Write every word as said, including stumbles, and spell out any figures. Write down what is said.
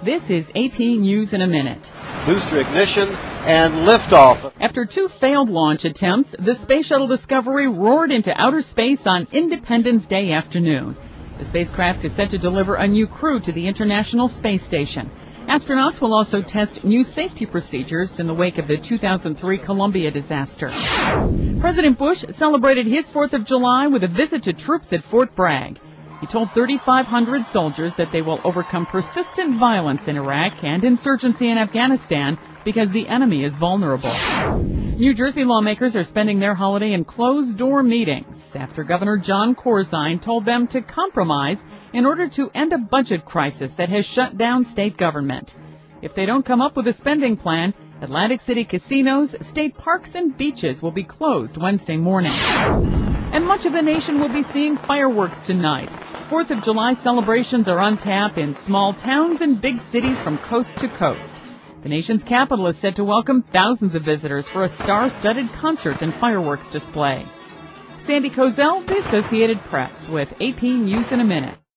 This is A P News in a Minute. Booster ignition and liftoff. After two failed launch attempts, the Space Shuttle Discovery roared into outer space on Independence Day afternoon. The spacecraft is set to deliver a new crew to the International Space Station. Astronauts will also test new safety procedures in the wake of the two thousand three Columbia disaster. President Bush celebrated his fourth of July with a visit to troops at Fort Bragg. He told thirty-five hundred soldiers that they will overcome persistent violence in Iraq and insurgency in Afghanistan because the enemy is vulnerable. New Jersey lawmakers are spending their holiday in closed-door meetings after Governor Jon Corzine told them to compromise in order to end a budget crisis that has shut down state government. If they don't come up with a spending plan, Atlantic City casinos, state parks, and beaches will be closed Wednesday morning. And much of the nation will be seeing fireworks tonight. Fourth of July celebrations are on tap in small towns and big cities from coast to coast. The nation's capital is set to welcome thousands of visitors for a star-studded concert and fireworks display. Sandy Kozel, The Associated Press, with A P News in a Minute.